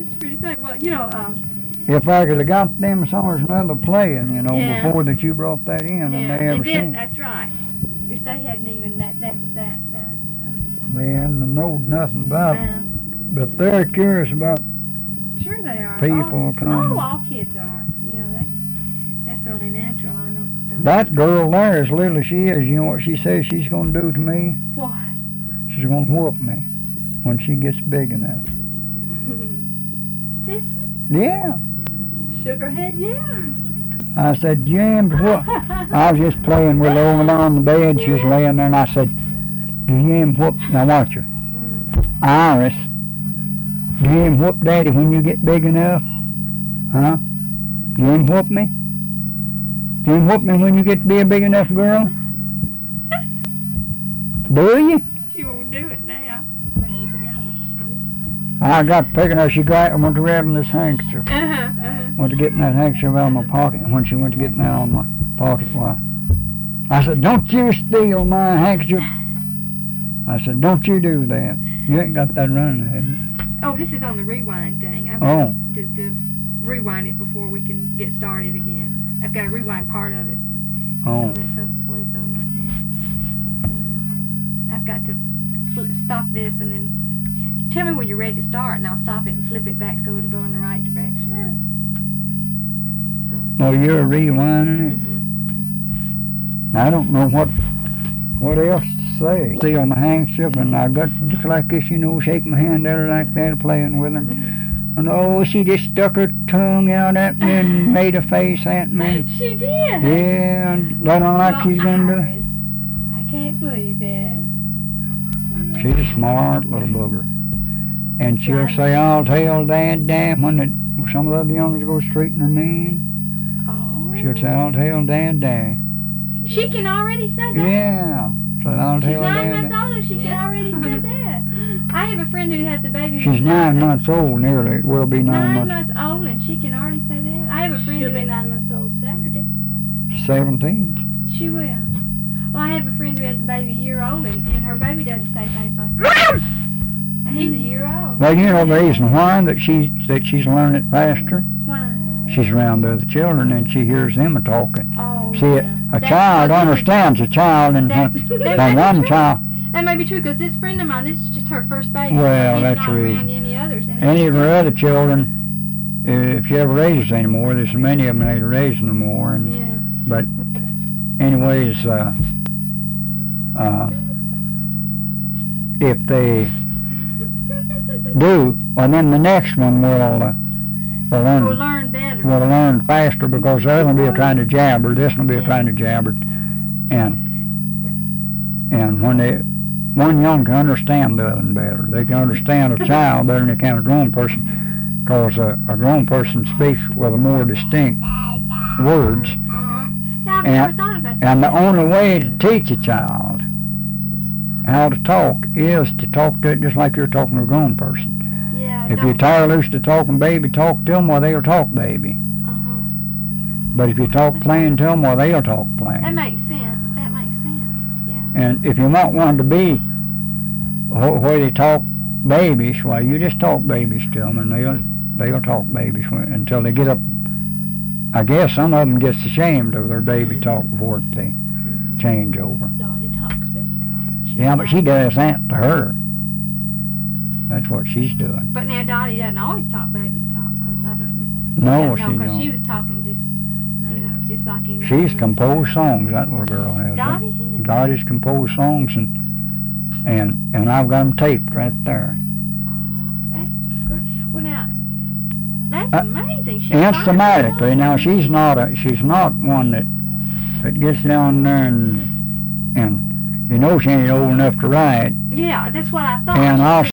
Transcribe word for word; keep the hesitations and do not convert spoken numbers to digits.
That's pretty funny. Well, you know, um, If I could have got them songs another playing, you know, Yeah. before that you brought that in, and yeah, they ever did. seen it. That's right. If they hadn't even that, that, that, that. They hadn't known nothing Uh, about it. uh, But they're curious about sure they are. people all, come. Oh, all kids are. You know, that, that's only natural. I don't. don't That girl there, as little as she is, you know what she says she's going to do to me? What? She's going to whoop me when she gets big enough. This one? Yeah. Shook her head, yeah. I said, James, what? I was just playing with her over there on the bed. She was laying there, and I said, do you him whoop? Now watch her. Iris, do you him whoop Daddy when you get big enough? Huh? Do you him whoop me? Do you him whoop me when you get to be a big enough girl? Do you? She won't do it now. I got picking her. She got, went to grabbing this handkerchief. Uh-huh, uh-huh. Went to getting that handkerchief out of my pocket. When she went to getting that out of my pocket, why? I said, don't you steal my handkerchief. I said, don't you do that. You ain't got that running, have you? Oh, this is on the rewind thing. I've Oh. got to, to rewind it before we can get started again. I've got to rewind part of it. Oh. So that folks what it's on right now. I've got to flip, stop this and then tell me when you're ready to start, and I'll stop it and flip it back so it'll go in the right direction. So. No, you're rewinding it? Mm-hmm. I don't know what what else to say. See on the handkerchief, and I got just like this, you know, shake my hand at her like that, playing with her. Mm-hmm. And oh, she just stuck her tongue out at me and made a face at me. She did. Yeah, and that don't like Well, she's gonna do. Iris, I can't believe that. She's a smart little booger. And she'll say, I'll tell Dad, Dad, when it, some of the other youngers go straighten her name. Oh. She'll say, I'll tell Dad, Dad. She can already say that. Yeah. So I'll She's tell nine Dad, months Dad. old and she can already say that. I have a friend who has a baby. She's who's nine months old, nearly. It will be nine, Nine months. months old and she can already say that. I have a friend She'll who be nine months old Saturday. Seventeenth. She will. Well, I have a friend who has a baby a year old and, and her baby doesn't say things like and he's a year old. Well, you know the reason why that she that she's learning it faster. Why? She's around the other children and she hears them a talking. Oh, See, yeah. a That's child what- understands a child, and That's, when, that when may be one true. child, That may be true because this friend of mine, this is just her first baby. Well, He's that's not the around reason. any others. And any of it's- her other children, if she ever raises any more, there's so many of them ain't raising no more. And Yeah. but anyways, uh, uh, if they do, well then the next one will uh, will learn We'll learn better. will learn faster because the other one will be trying to jabber, this one will be trying to jabber, and and when they one young can understand the other one better, they can understand a child better than they can a grown person, because a, a grown person speaks with a more distinct words. Uh-huh. Yeah, I've And- never thought about that. And the only way to teach a child how to talk is to talk to it just like you're talking to a grown person. Yeah. If you tire loose to talking baby, talk to them, well, they'll talk baby. Uh-huh. But if you talk plain to them, well, they'll talk That plain. makes sense. That makes sense. Yeah. And if you want one to be wh- where they talk babies, well, you just talk babies to them, and they'll they'll talk babies when, until they get up. I guess some of them gets ashamed of their baby Mhm. talk before they change over. Dottie talks, baby talks. She Yeah, but she does that to her. That's what she's doing. But now Dottie doesn't always talk baby talk, cause I don't. No, yeah, she no, 'cause she don't. was talking just, you know, just like any. She's composed songs. That little girl has. Dottie has. Dottie's composed songs, and and and I've got them taped right there. That's just great. Well now, that's Uh, amazing. She Instamatically. Now she's not a she's not one that that gets down there and and you know she ain't old enough to ride. Yeah, that's what I thought. And I'll